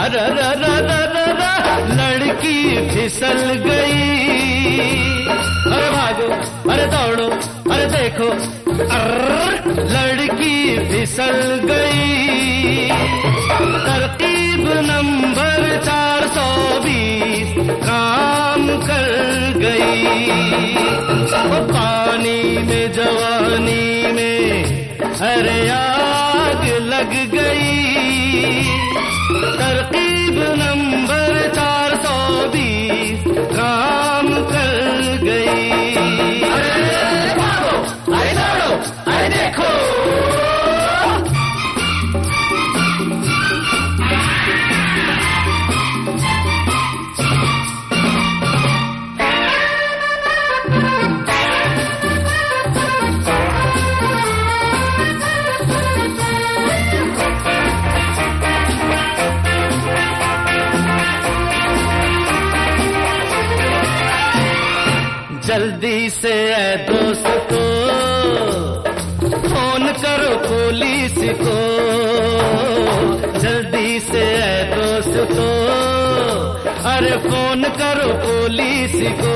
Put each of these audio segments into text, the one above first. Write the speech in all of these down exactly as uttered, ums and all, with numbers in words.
अरे लड़की फिसल गई। अरे भागो, अरे दौड़ो, अरे देखो, अर्र लड़की फिसल गई। तरकीब नंबर चार सौ बीस काम कर गई। वो पानी में जवानी में अरे आग लग गई। तरकीब नंबर चार सौ बीस काम कर गई। अरे भागो, अरे दौड़ो, अरे देखो। जल्दी से ऐ दोस्तों फोन करो पुलिस को। जल्दी से ऐ दोस्तों अरे फोन करो पुलिस को।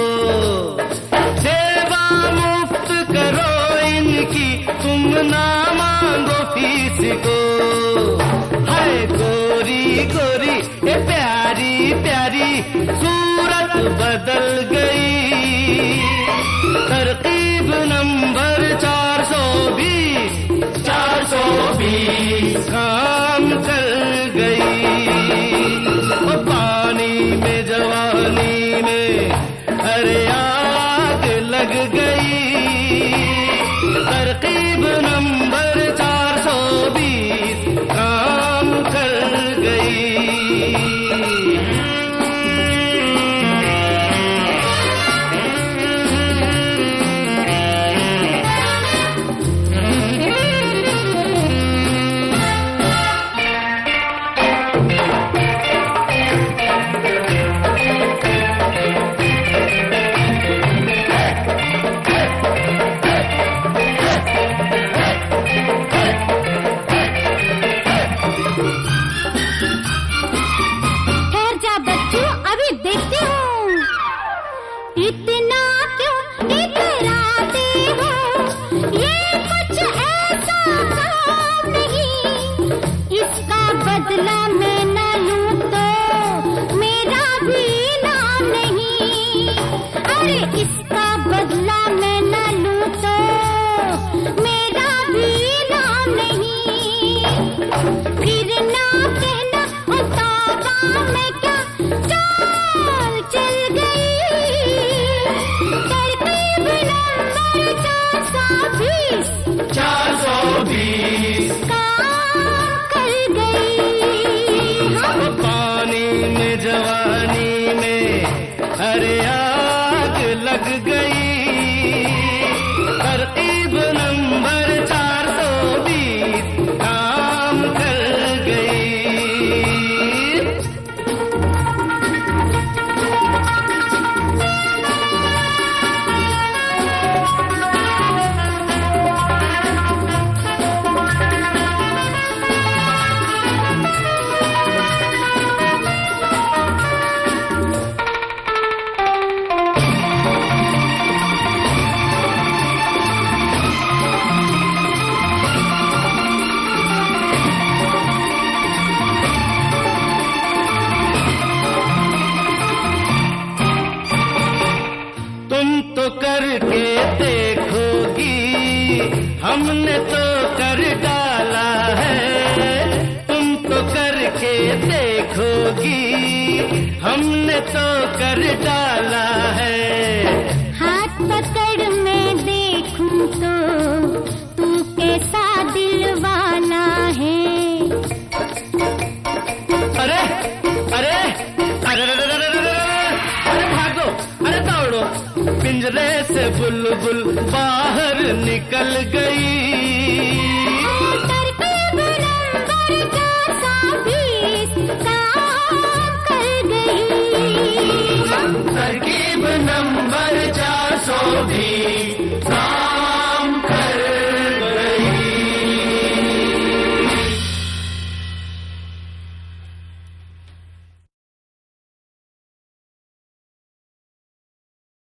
सेवा मुफ्त करो इनकी, तुम ना मांगो फीस को। हाय गोरी गोरी ये प्यारी प्यारी सूरत बदल गई। तरकीब नंबर चार सौ बीस, चार सौ बीस काम कर गई। वो पानी में जवानी में अरे आग लग गई। तरकीब नंबर चार सौ बीस काम कर गई। इतना क्यों इतराते हो, ये कुछ ऐसा काम नहीं। इसका बदला मैं न लूं तो मेरा भी नाम नहीं। अरे इसका बदला मैं न लूं तो मेरा भी नाम नहीं। फिर ना कहना ओ तौबा मैं क्या चाल चल गई। चार सौ बीस काम कर गई। हाँ। पानी में जवानी में अरे आग लग गई। तरकीब नंबर चार सौ बीस काम कर गई। तो करके देखोगी, हमने तो कर डाला है। तुम तो करके देखोगी, हमने तो कर डाला है। हाथ पकड़ मैं देखूं तो तू कैसा दिल वाला है। अरे अरे अरे अरे भागो, अरे दौड़ो, पिंजरे से बुलबुल बाहर निकल गई।